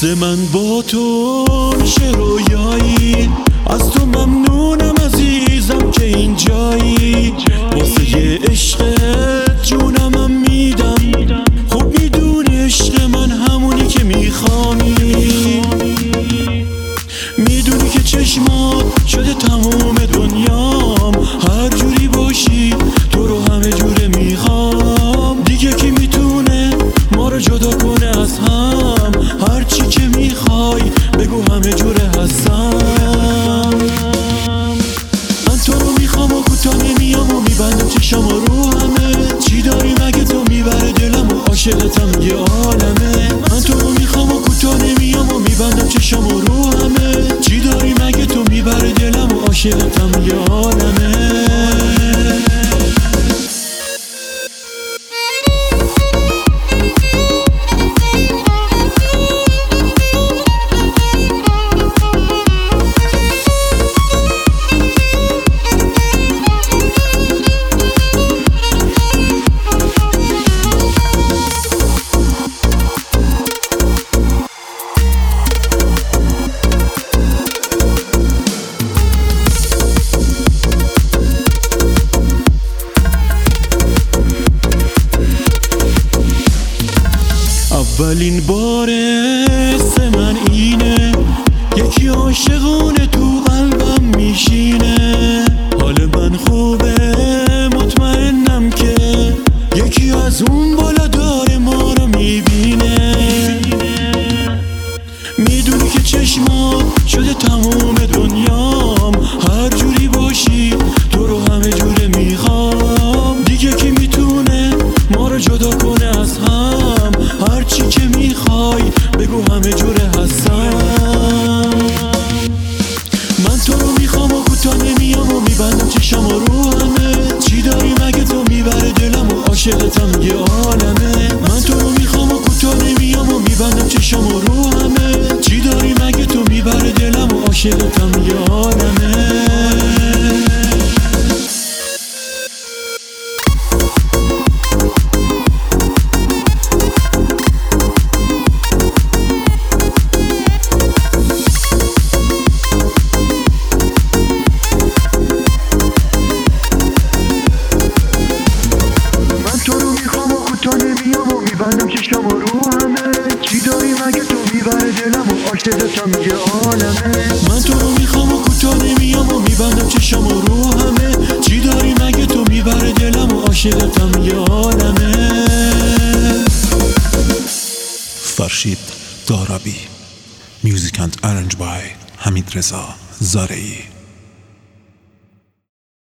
واسه من با تو میشه رویایی، از تو ممنونم عزیزم که اینجایی. واسه یه عشقت جونمم میدم، خوب میدونی عشق من همونی که میخوانی. میدونی که چشمات شده تموم دنیام، هر جوری باشی تو رو همه جوره میخوام. دیگه کی میتونه ما رو جدا کنه از هم؟ هرچی که میخوای بگو همه جوره هستم. من تو رو میخوام و کوتاه نمیام و میبندم چشم رو همه. چی داری مگه تو میبره دلم و عاشقتم یه عالمه. من تو رو میخوام و کوتاه نمیام و میبندم چشم رو همه. چی داری مگه تو میبره دلم و عاشقتم یه عالمه. اولین بار حس من اینه، یکی عاشقونه تو قلبم میشینه. حال من خوبه مطمئنم که یکی از اون بالا داره ما رو میبینه. میدونی که چشمات شده تموم دنیام، هر جوری باشی تو رو همه جوره میخوام. دیگه کی میتونه ما رو جدا کنه از هم؟ هرچی که میخوای بگو همه جوره هستم. من تو رو میخوام و کوتاه نمیام و میبندم چشم رو همه. چی داری مگه تو میبره دلم و عاشقتم یه عالمه. من تو رو میخوام و کوتاه نمیام و میبندم چشم رو همه. چی داری مگه تو میبره دلم و عاشقتم یه عالمه. میبندم چشم رو همه. چی داری مگه تو میبره دلم و عاشقتم یه عالمه. من تو رو میخوام و کوتاه نمیام و میبندم چشم رو همه. چی داری مگه تو میبره دلم و عاشقتم یه عالمه. فرشید دارابی. Music and arranged by حمید رضا زارعی.